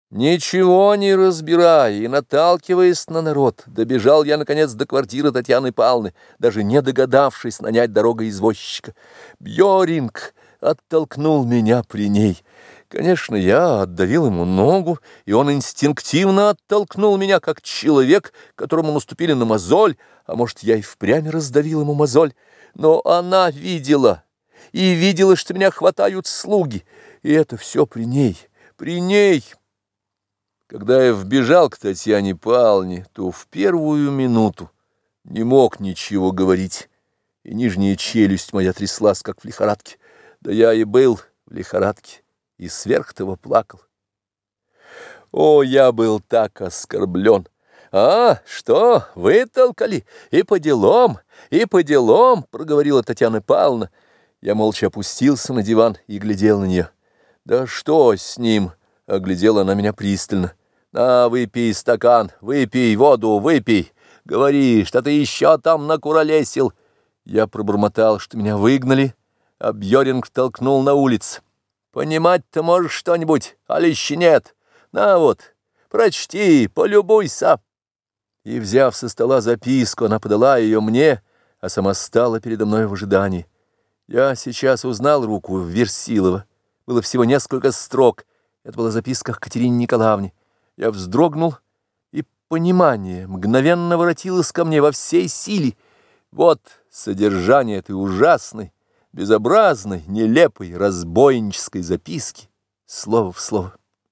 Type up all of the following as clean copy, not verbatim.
Ничего не разбирая и наталкиваясь на народ, добежал я, наконец, до квартиры Татьяны Павловны, даже не догадавшись нанять дорогоизвозчика. Бьоринг оттолкнул меня при ней. Конечно, я отдавил ему ногу, и он инстинктивно оттолкнул меня, как человек, которому наступили на мозоль, а может, я и впрямь раздавил ему мозоль. Но она видела, и видела, что меня хватают слуги, и это все при ней, при ней. Когда я вбежал к Татьяне Павловне, то в первую минуту не мог ничего говорить, и нижняя челюсть моя тряслась, как в лихорадке. Да я и был в лихорадке, и сверх того плакал. О, я был так оскорблен! «А, что, вытолкали? И по делам, — проговорила Татьяна Павловна. Я молча опустился на диван и глядел на нее. «Да что с ним?» — оглядела она меня пристально. «На, выпей стакан, выпей воду, выпей. Говори, что ты еще там накуролесил». Я пробормотал, что меня выгнали, а Бьоринг толкнул на улице. «Понимать-то можешь что-нибудь, али еще нет? На вот, прочти, полюбуйся». И, взяв со стола записку, она подала ее мне, а сама стала передо мной в ожидании. Я сейчас узнал руку Версилова. Было всего несколько строк. Это была записка к Катерине Николаевне. Я вздрогнул, и понимание мгновенно воротилось ко мне во всей силе. Вот содержание этой ужасной, безобразной, нелепой, разбойнической записки, слово в слово.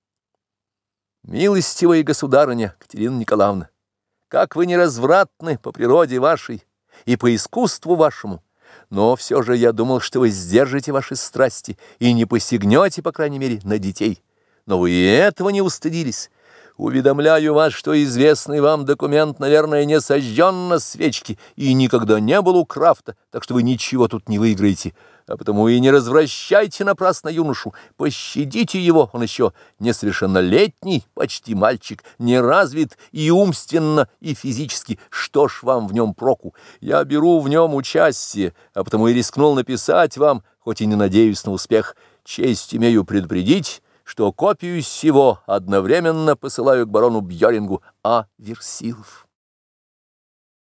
«Милостивая государыня Катерина Николаевна, как вы неразвратны по природе вашей и по искусству вашему, но все же я думал, что вы сдержите ваши страсти и не посягнете, по крайней мере, на детей. Но вы и этого не устыдились. Уведомляю вас, что известный вам документ, наверное, не сожжен на свечке и никогда не был у Крафта, так что вы ничего тут не выиграете. А потому и не развращайте напрасно юношу, пощадите его, он еще несовершеннолетний, почти мальчик, не развит и умственно, и физически. Что ж вам в нем проку? Я беру в нем участие, а потому и рискнул написать вам, хоть и не надеюсь на успех. Честь имею предупредить, что копию сего одновременно посылаю к барону Бьорингу А. Версилов.